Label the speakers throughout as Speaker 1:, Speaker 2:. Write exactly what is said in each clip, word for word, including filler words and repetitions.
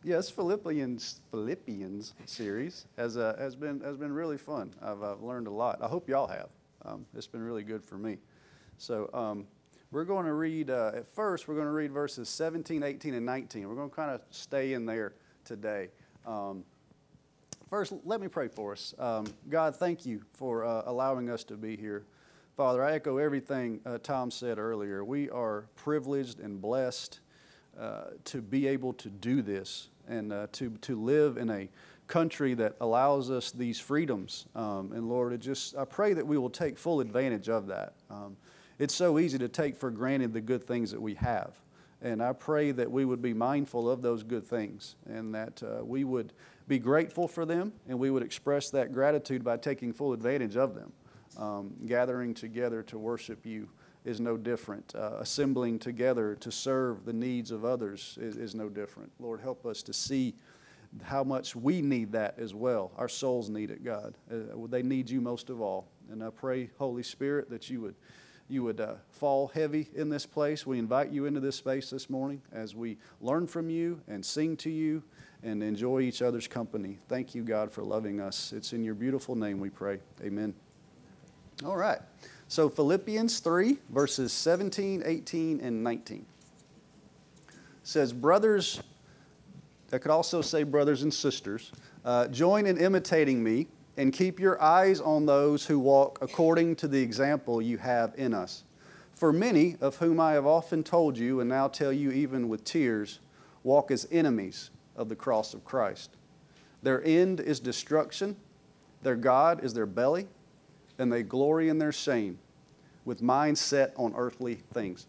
Speaker 1: Yes, Philippians Philippians series has uh, has been has been really fun. I've, I've learned a lot. I hope y'all have. Um, it's been really good for me. So um, we're going to read uh, at first. We're going to read verses seventeen, eighteen, and nineteen. We're going to kind of stay in there today. Um, first, let me pray for us. Um, God, thank you for uh, allowing us to be here. Father, I echo everything uh, Tom said earlier. We are privileged and blessed uh, to be able to do this. And uh, to to live in a country that allows us these freedoms. Um, and Lord, it just I pray that we will take full advantage of that. Um, it's so easy to take for granted the good things that we have. And I pray that we would be mindful of those good things and that uh, we would be grateful for them and we would express that gratitude by taking full advantage of them. Um, gathering together to worship you is no different. Uh, assembling together to serve the needs of others is, is no different. Lord, help us to see how much we need that as well. Our souls need it, God. Uh, they need you most of all. And I pray, Holy Spirit, that you would you would uh, fall heavy in this place. We invite you into this space this morning as we learn from you and sing to you and enjoy each other's company. Thank you, God, for loving us. It's in your beautiful name we pray. Amen. All right. So Philippians three, verses seventeen, eighteen, and nineteen. Says, brothers, I could also say brothers and sisters, uh, join in imitating me and keep your eyes on those who walk according to the example you have in us. For many, of whom I have often told you and now tell you even with tears, walk as enemies of the cross of Christ. Their end is destruction, their God is their belly, and they glory in their shame, with minds set on earthly things.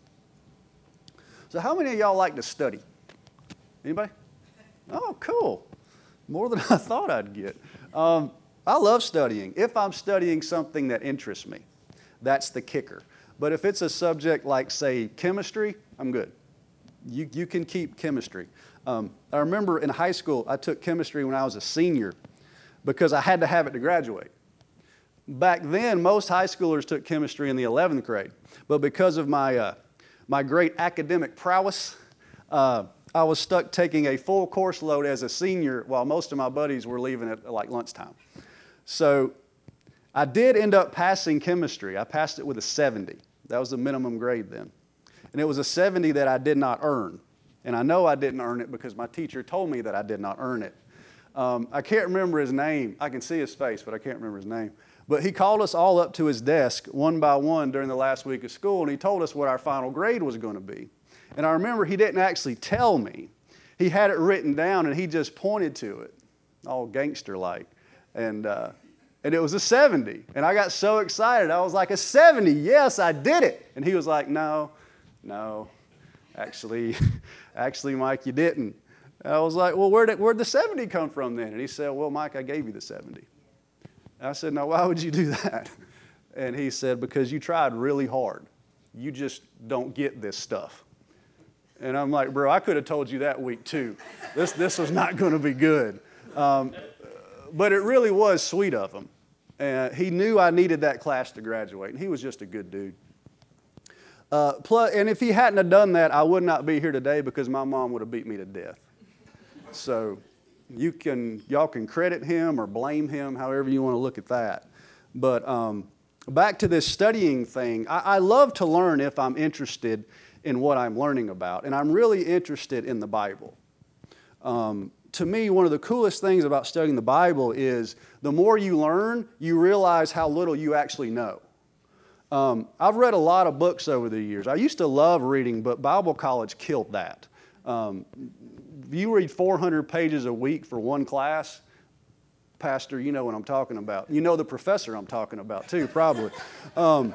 Speaker 1: So how many of y'all like to study? Anybody? Oh, cool. More than I thought I'd get. Um, I love studying. If I'm studying something that interests me, that's the kicker. But if it's a subject like, say, chemistry, I'm good. You, you can keep chemistry. Um, I remember in high school, I took chemistry when I was a senior because I had to have it to graduate. Back then, most high schoolers took chemistry in the eleventh grade. But because of my, uh, my great academic prowess, uh, I was stuck taking a full course load as a senior while most of my buddies were leaving at like lunchtime. So I did end up passing chemistry. I passed it with a seventy. That was the minimum grade then. And it was a seventy that I did not earn. And I know I didn't earn it because my teacher told me that I did not earn it. Um, I can't remember his name. I can see his face, but I can't remember his name. But he called us all up to his desk one by one during the last week of school, and he told us what our final grade was going to be. And I remember he didn't actually tell me. He had it written down, and he just pointed to it, all gangster-like. And, uh, and it was a seventy. And I got so excited. I was like, a seventy, yes, I did it. And he was like, no, no, actually, actually, Mike, you didn't. And I was like, well, where'd, it, where'd the seventy come from then? And he said, well, Mike, I gave you the seventy. I said, now, why would you do that? And he said, because you tried really hard. You just don't get this stuff. And I'm like, bro, I could have told you that week too. This, this was not going to be good. Um, but it really was sweet of him. And he knew I needed that class to graduate. And he was just a good dude. Uh, plus, and if he hadn't have done that, I would not be here today because my mom would have beat me to death. So you can, y'all can credit him or blame him, however you want to look at that. But um, back to this studying thing, I, I love to learn if I'm interested in what I'm learning about. And I'm really interested in the Bible. Um, to me, one of the coolest things about studying the Bible is the more you learn, you realize how little you actually know. Um, I've read a lot of books over the years. I used to love reading, but Bible college killed that. Um, if you read four hundred pages a week for one class, Pastor, you know what I'm talking about. You know the professor I'm talking about too, probably. Um,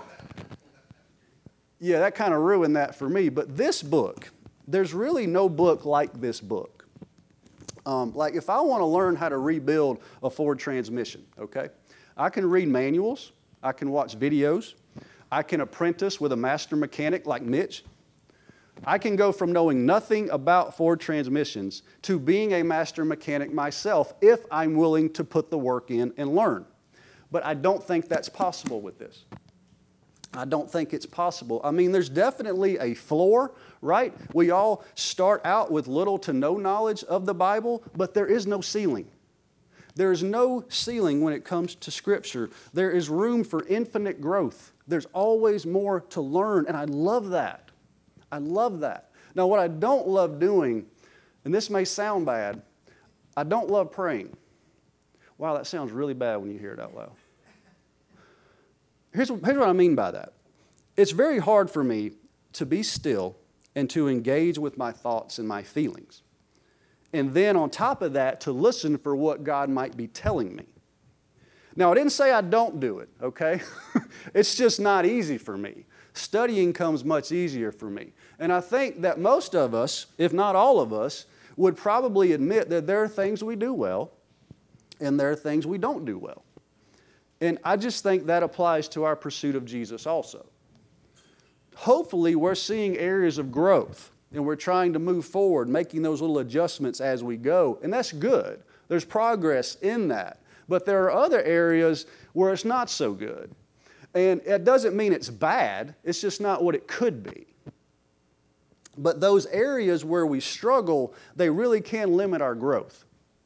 Speaker 1: yeah, that kind of ruined that for me. But this book, there's really no book like this book. Um, like if I want to learn how to rebuild a Ford transmission, okay, I can read manuals, I can watch videos, I can apprentice with a master mechanic like Mitch. I can go from knowing nothing about Ford transmissions to being a master mechanic myself if I'm willing to put the work in and learn. But I don't think that's possible with this. I don't think it's possible. I mean, there's definitely a floor, right? We all start out with little to no knowledge of the Bible, but there is no ceiling. There is no ceiling when it comes to Scripture. There is room for infinite growth. There's always more to learn, and I love that. I love that. Now, what I don't love doing, and this may sound bad, I don't love praying. Wow, that sounds really bad when you hear it out loud. Here's, here's what I mean by that. It's very hard for me to be still and to engage with my thoughts and my feelings. And then on top of that, to listen for what God might be telling me. Now, I didn't say I don't do it, okay? It's just not easy for me. Studying comes much easier for me. And I think that most of us, if not all of us, would probably admit that there are things we do well and there are things we don't do well. And I just think that applies to our pursuit of Jesus also. Hopefully, we're seeing areas of growth, and we're trying to move forward, making those little adjustments as we go, and that's good. There's progress in that. But there are other areas where it's not so good. And it doesn't mean it's bad, it's just not what it could be. But those areas where we struggle, they really can limit our growth.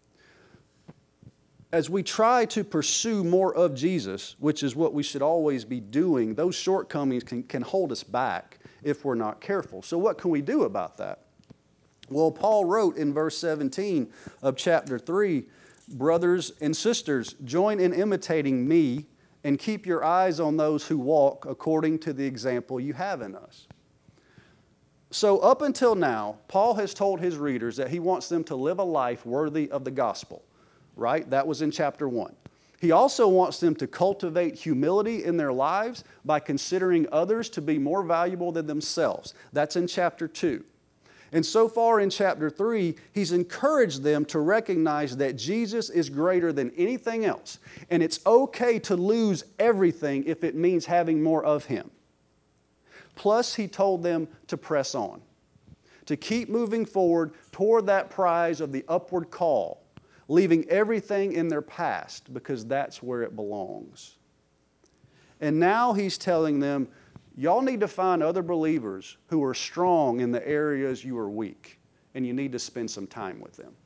Speaker 1: As we try to pursue more of Jesus, which is what we should always be doing, those shortcomings can, can hold us back if we're not careful. So what can we do about that? Well, Paul wrote in verse seventeen of chapter three, brothers and sisters, join in imitating me and keep your eyes on those who walk according to the example you have in us. So up until now, Paul has told his readers that he wants them to live a life worthy of the gospel. Right? That was in chapter one. He also wants them to cultivate humility in their lives by considering others to be more valuable than themselves. That's in chapter two. And so far in chapter three, he's encouraged them to recognize that Jesus is greater than anything else. And it's okay to lose everything if it means having more of Him. Plus, he told them to press on, to keep moving forward toward that prize of the upward call, leaving everything in their past because that's where it belongs. And now he's telling them, y'all need to find other believers who are strong in the areas you are weak, and you need to spend some time with them.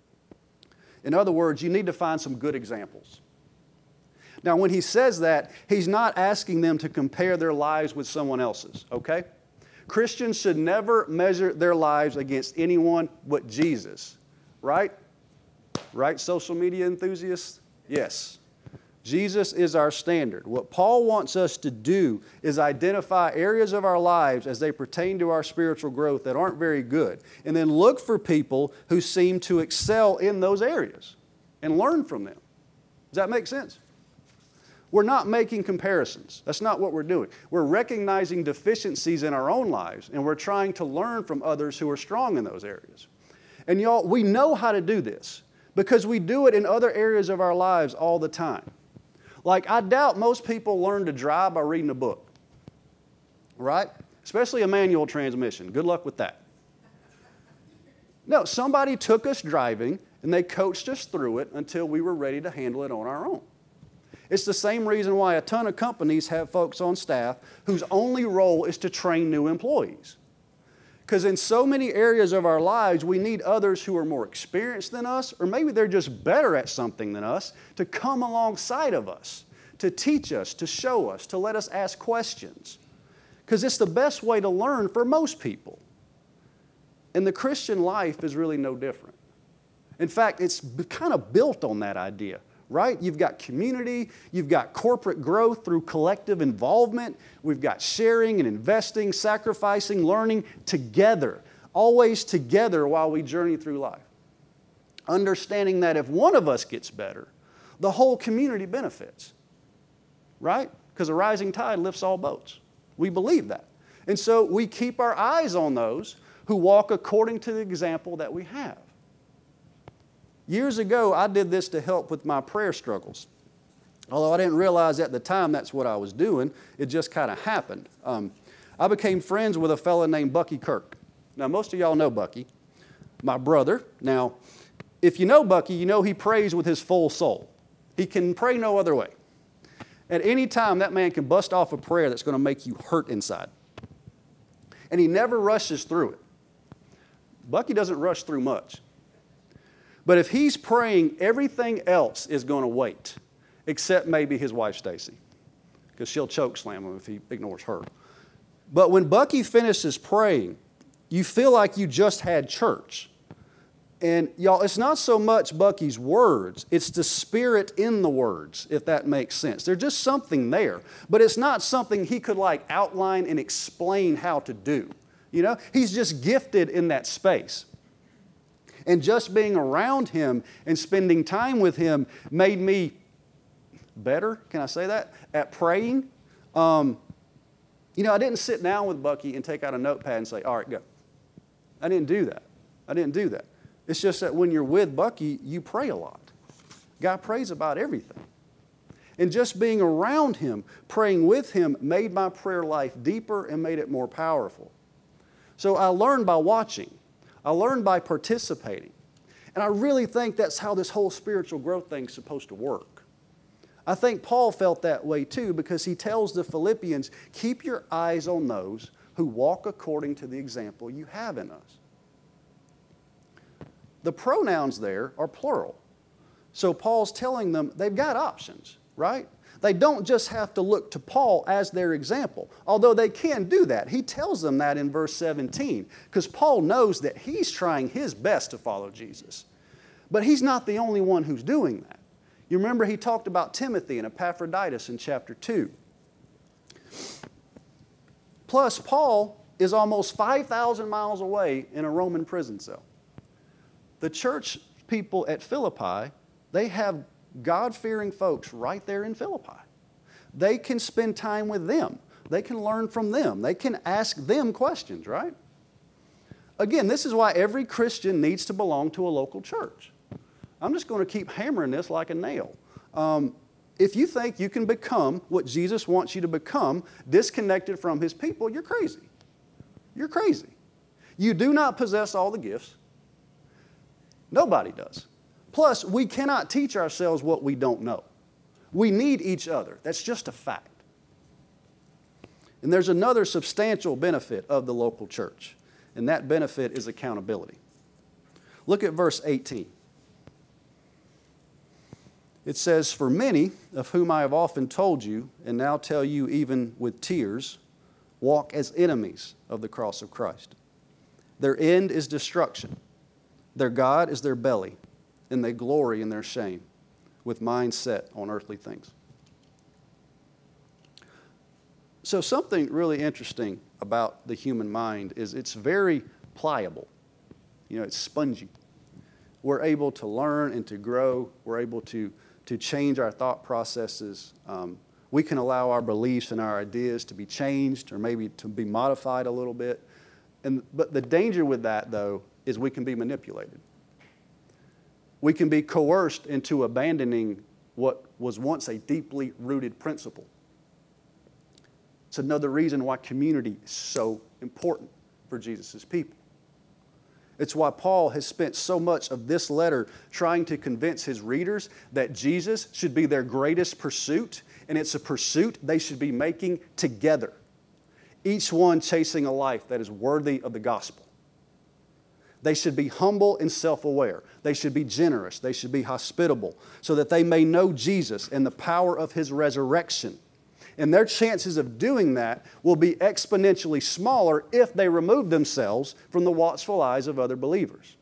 Speaker 1: In other words, you need to find some good examples. Now, when he says that, he's not asking them to compare their lives with someone else's, okay? Christians should never measure their lives against anyone but Jesus, right? Right, social media enthusiasts? Yes. Jesus is our standard. What Paul wants us to do is identify areas of our lives as they pertain to our spiritual growth that aren't very good, and then look for people who seem to excel in those areas and learn from them. Does that make sense? We're not making comparisons. That's not what we're doing. We're recognizing deficiencies in our own lives, and we're trying to learn from others who are strong in those areas. And y'all, we know how to do this, because we do it in other areas of our lives all the time. Like, I doubt most people learn to drive by reading a book, right? Especially a manual transmission. Good luck with that. No, somebody took us driving, and they coached us through it until we were ready to handle it on our own. It's the same reason why a ton of companies have folks on staff whose only role is to train new employees. Because in so many areas of our lives, we need others who are more experienced than us, or maybe they're just better at something than us, to come alongside of us, to teach us, to show us, to let us ask questions. Because it's the best way to learn for most people. And the Christian life is really no different. In fact, it's kind of built on that idea. Right? You've got community, you've got corporate growth through collective involvement, we've got sharing and investing, sacrificing, learning together, always together while we journey through life. Understanding that if one of us gets better, the whole community benefits. Right? Because a rising tide lifts all boats. We believe that. And so we keep our eyes on those who walk according to the example that we have. Years ago, I did this to help with my prayer struggles. Although I didn't realize at the time that's what I was doing, it just kind of happened. Um, I became friends with a fellow named Bucky Kirk. Now, most of y'all know Bucky, my brother. Now, if you know Bucky, you know he prays with his full soul. He can pray no other way. At any time, that man can bust off a prayer that's going to make you hurt inside. And he never rushes through it. Bucky doesn't rush through much. But if he's praying, everything else is going to wait, except maybe his wife, Stacy, because she'll choke slam him if he ignores her. But when Bucky finishes praying, you feel like you just had church. And y'all, it's not so much Bucky's words, it's the spirit in the words, if that makes sense. There's just something there, but it's not something he could like outline and explain how to do. You know, he's just gifted in that space. And just being around him and spending time with him made me better, can I say that, at praying. Um, you know, I didn't sit down with Bucky and take out a notepad and say, all right, go. I didn't do that. I didn't do that. It's just that when you're with Bucky, you pray a lot. God prays about everything. And just being around him, praying with him, made my prayer life deeper and made it more powerful. So I learned by watching. I learned by participating. And I really think that's how this whole spiritual growth thing is supposed to work. I think Paul felt that way too, because he tells the Philippians, keep your eyes on those who walk according to the example you have in us. The pronouns there are plural. So Paul's telling them they've got options, right? They don't just have to look to Paul as their example, although they can do that. He tells them that in verse seventeen, because Paul knows that he's trying his best to follow Jesus. But he's not the only one who's doing that. You remember he talked about Timothy and Epaphroditus in chapter two. Plus, Paul is almost five thousand miles away in a Roman prison cell. The church people at Philippi, they have God-fearing folks right there in Philippi. They can spend time with them. They can learn from them. They can ask them questions, right? Again, this is why every Christian needs to belong to a local church. I'm just going to keep hammering this like a nail. Um, if you think you can become what Jesus wants you to become, disconnected from His people, you're crazy. You're crazy. You do not possess all the gifts. Nobody does. Plus, we cannot teach ourselves what we don't know. We need each other. That's just a fact. And there's another substantial benefit of the local church, and that benefit is accountability. Look at verse eighteen. It says, "For many, of whom I have often told you, and now tell you even with tears, walk as enemies of the cross of Christ. Their end is destruction. Their God is their belly, and they glory in their shame, with minds set on earthly things." So something really interesting about the human mind is it's very pliable. You know, it's spongy. We're able to learn and to grow. We're able to, to change our thought processes. Um, we can allow our beliefs and our ideas to be changed or maybe to be modified a little bit. And, but the danger with that, though, is we can be manipulated. We can be coerced into abandoning what was once a deeply rooted principle. It's another reason why community is so important for Jesus' people. It's why Paul has spent so much of this letter trying to convince his readers that Jesus should be their greatest pursuit, and it's a pursuit they should be making together, each one chasing a life that is worthy of the gospel. They should be humble and self-aware. They should be generous. They should be hospitable so that they may know Jesus and the power of His resurrection. And their chances of doing that will be exponentially smaller if they remove themselves from the watchful eyes of other believers.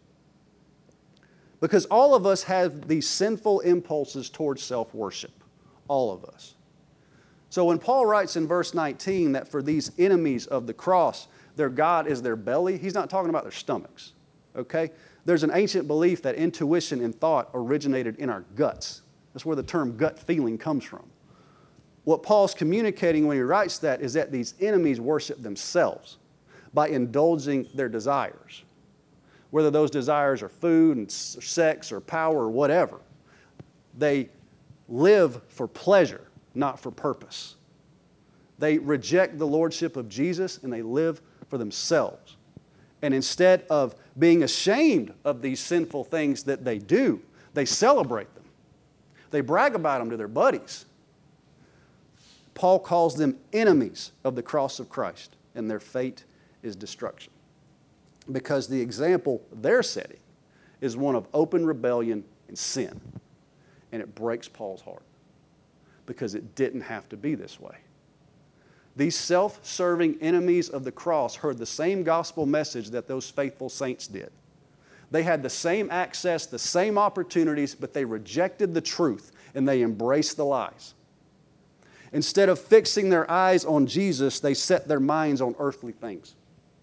Speaker 1: Because all of us have these sinful impulses towards self-worship. All of us. So when Paul writes in verse nineteen that for these enemies of the cross, their God is their belly, he's not talking about their stomachs. Okay? There's an ancient belief that intuition and thought originated in our guts. That's where the term gut feeling comes from. What Paul's communicating when he writes that is that these enemies worship themselves by indulging their desires. Whether those desires are food and sex or power or whatever. They live for pleasure, not for purpose. They reject the lordship of Jesus and they live for themselves. And instead of being ashamed of these sinful things that they do, they celebrate them. They brag about them to their buddies. Paul calls them enemies of the cross of Christ, and their fate is destruction. Because the example they're setting is one of open rebellion and sin. And it breaks Paul's heart because it didn't have to be this way. These self-serving enemies of the cross heard the same gospel message that those faithful saints did. They had the same access, the same opportunities, but they rejected the truth and they embraced the lies. Instead of fixing their eyes on Jesus, they set their minds on earthly things.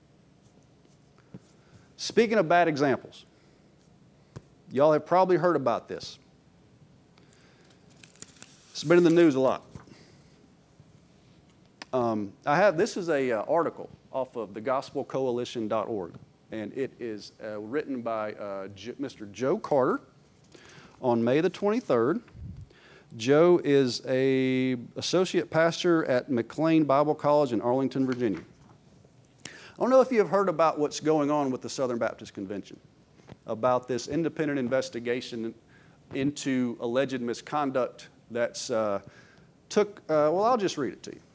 Speaker 1: Speaking of bad examples, y'all have probably heard about this. It's been in the news a lot. Um, I have, this is an uh, article off of the gospel coalition dot org, and it is uh, written by uh, J- Mister Joe Carter on May the twenty-third. Joe is a associate pastor at McLean Bible College in Arlington, Virginia. I don't know if you have heard about what's going on with the Southern Baptist Convention, about this independent investigation into alleged misconduct that's uh, took, uh, well, I'll just read it to you.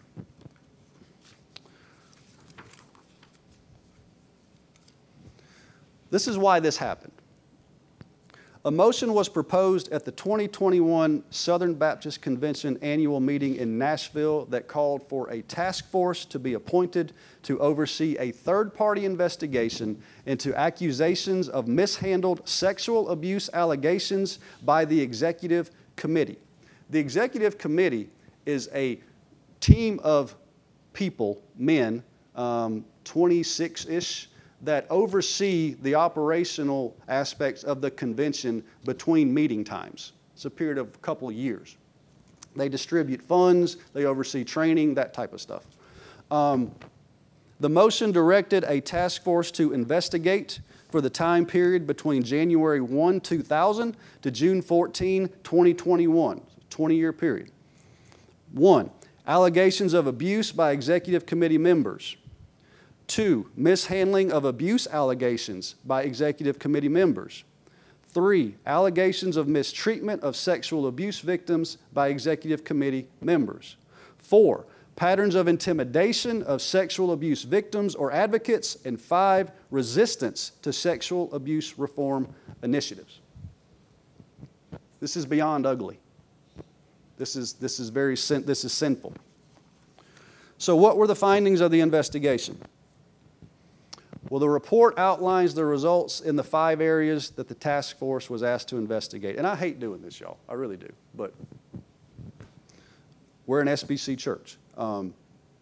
Speaker 1: This is why this happened. A motion was proposed at the twenty twenty-one Southern Baptist Convention annual meeting in Nashville that called for a task force to be appointed to oversee a third-party investigation into accusations of mishandled sexual abuse allegations by the Executive Committee. The Executive Committee is a team of people, men, um, twenty-six-ish, that oversee the operational aspects of the convention between meeting times. It's a period of a couple of years. They distribute funds, they oversee training, that type of stuff. Um, the motion directed a task force to investigate for the time period between January first, two thousand to June fourteenth, twenty twenty-one, twenty-year period. One, allegations of abuse by executive committee members. Two, mishandling of abuse allegations by executive committee members. Three, allegations of mistreatment of sexual abuse victims by executive committee members. Four, patterns of intimidation of sexual abuse victims or advocates. And five, resistance to sexual abuse reform initiatives. This is beyond ugly. This is, this is very sin, this is sinful. So what were the findings of the investigation? Well, the report outlines the results in the five areas that the task force was asked to investigate. And I hate doing this, y'all. I really do. But we're an S B C church. Um,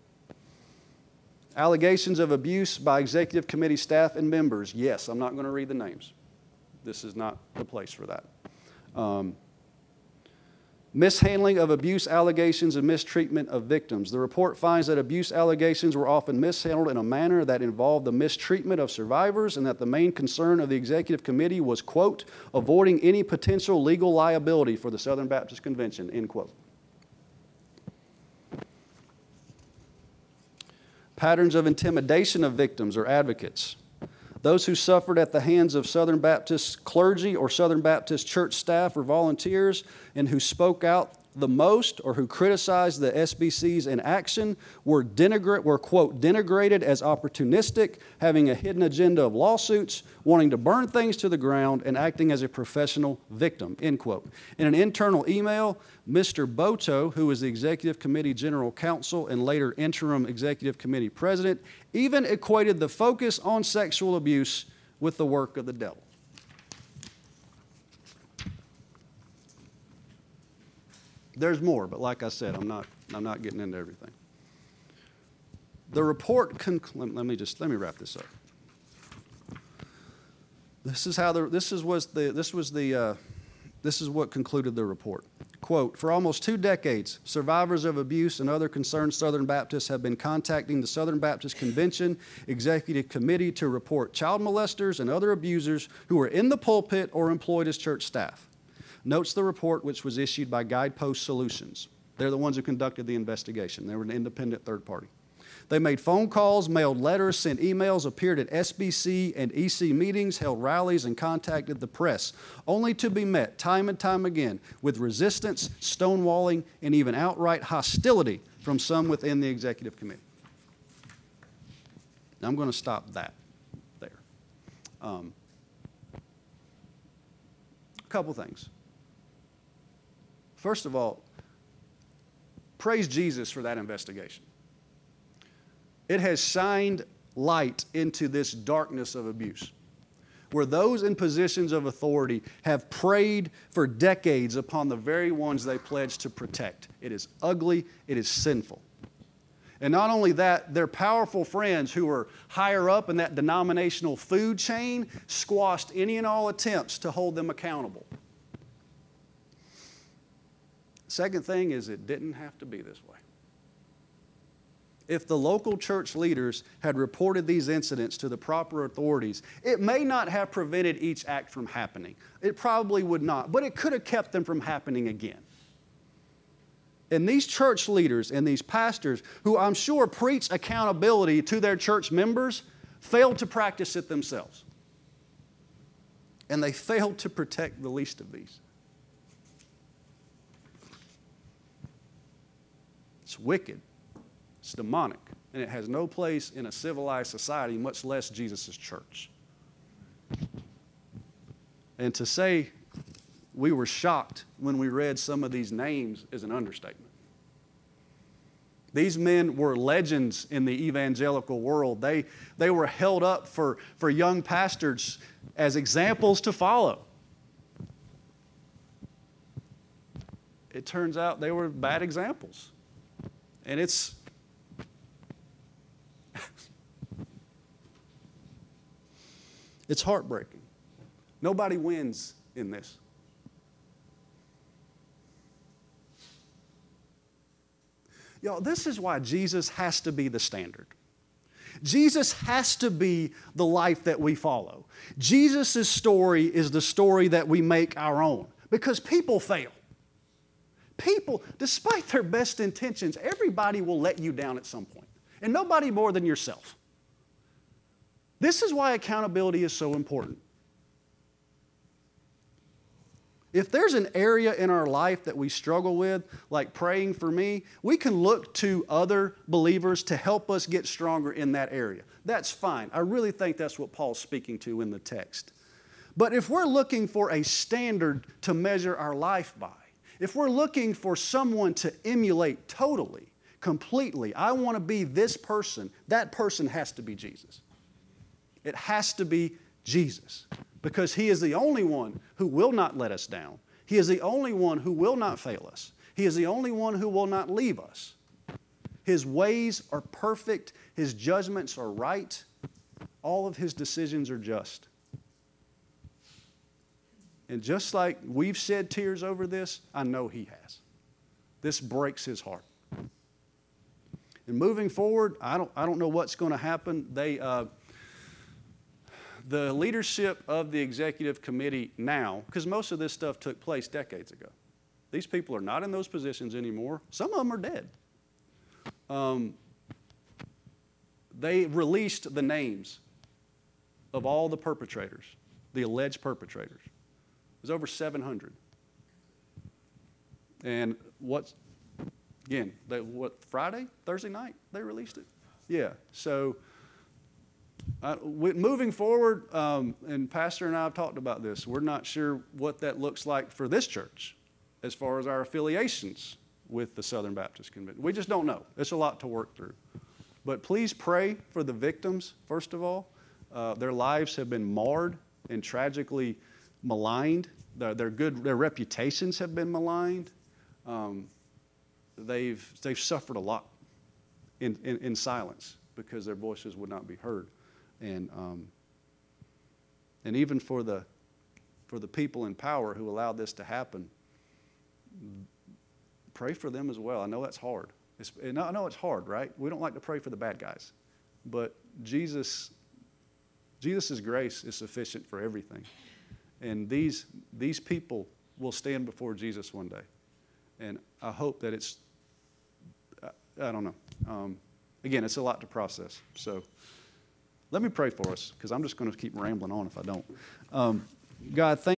Speaker 1: allegations of abuse by executive committee staff and members. Yes, I'm not going to read the names. This is not the place for that. Um, Mishandling of abuse allegations and mistreatment of victims. The report finds that abuse allegations were often mishandled in a manner that involved the mistreatment of survivors and that the main concern of the executive committee was, quote, avoiding any potential legal liability for the Southern Baptist Convention, end quote. Patterns of intimidation of victims or advocates. Those who suffered at the hands of Southern Baptist clergy or Southern Baptist church staff or volunteers and who spoke out the most or who criticized the S B C's inaction were, denigrate, were, quote, denigrated as opportunistic, having a hidden agenda of lawsuits, wanting to burn things to the ground, and acting as a professional victim, end quote. In an internal email, Mister Boto, who was the Executive Committee General Counsel and later interim Executive Committee President, even equated the focus on sexual abuse with the work of the devil. There's more, but like I said, I'm not, I'm not getting into everything. The report, conc- let me just, let me wrap this up. This is how the, this is was the, this was the, uh, this is what concluded the report. Quote, for almost two decades, survivors of abuse and other concerned Southern Baptists have been contacting the Southern Baptist Convention Executive Committee to report child molesters and other abusers who are in the pulpit or employed as church staff. Notes the report, which was issued by Guidepost Solutions. They're the ones who conducted the investigation. They were an independent third party. They made phone calls, mailed letters, sent emails, appeared at S B C and E C meetings, held rallies, and contacted the press, only to be met time and time again with resistance, stonewalling, and even outright hostility from some within the executive committee. Now, I'm going to stop that there. Um, a couple things. First of all, praise Jesus for that investigation. It has shined light into this darkness of abuse, where those in positions of authority have preyed for decades upon the very ones they pledged to protect. It is ugly, it is sinful. And not only that, their powerful friends who are higher up in that denominational food chain squashed any and all attempts to hold them accountable. Second thing is, it didn't have to be this way. If the local church leaders had reported these incidents to the proper authorities, it may not have prevented each act from happening. It probably would not, but it could have kept them from happening again. And these church leaders and these pastors, who I'm sure preach accountability to their church members, failed to practice it themselves. And they failed to protect the least of these. It's wicked. It's demonic, and it has no place in a civilized society, much less Jesus' church. And to say we were shocked when we read some of these names is an understatement. These men were legends in the evangelical world. They, they were held up for, for young pastors as examples to follow. It turns out they were bad examples. And it's It's heartbreaking. Nobody wins in this. Y'all, this is why Jesus has to be the standard. Jesus has to be the life that we follow. Jesus' story is the story that we make our own, because people fail. People, despite their best intentions, everybody will let you down at some point, and nobody more than yourself. This is why accountability is so important. If there's an area in our life that we struggle with, like praying for me, we can look to other believers to help us get stronger in that area. That's fine. I really think that's what Paul's speaking to in the text. But if we're looking for a standard to measure our life by, if we're looking for someone to emulate totally, completely, I want to be this person, that person has to be Jesus. It has to be Jesus, because He is the only one who will not let us down. He is the only one who will not fail us. He is the only one who will not leave us. His ways are perfect. His judgments are right. All of His decisions are just. And just like we've shed tears over this, I know He has. This breaks His heart. And moving forward, I don't, I don't know what's going to happen. They... Uh, The leadership of the executive committee now, because most of this stuff took place decades ago. These people are not in those positions anymore. Some of them are dead. Um, they released the names of all the perpetrators, the alleged perpetrators. It was over seven hundred. And what's, again, they, what, Friday, Thursday night, they released it? Yeah, so... Uh, we, moving forward, um, and Pastor and I have talked about this, we're not sure what that looks like for this church as far as our affiliations with the Southern Baptist Convention. We just don't know. It's a lot to work through. But please pray for the victims, first of all. Uh, their lives have been marred and tragically maligned. Their, their, good, their reputations have been maligned. Um, they've, they've suffered a lot in, in, in silence because their voices would not be heard. And um, and even for the for the people in power who allowed this to happen, pray for them as well. I know that's hard. It's, I know it's hard, right? We don't like to pray for the bad guys, but Jesus, Jesus' grace is sufficient for everything. And these these people will stand before Jesus one day, and I hope that it's. I, I don't know. Um, again, it's a lot to process. So. Let me pray for us, because I'm just going to keep rambling on if I don't. Um, God, thank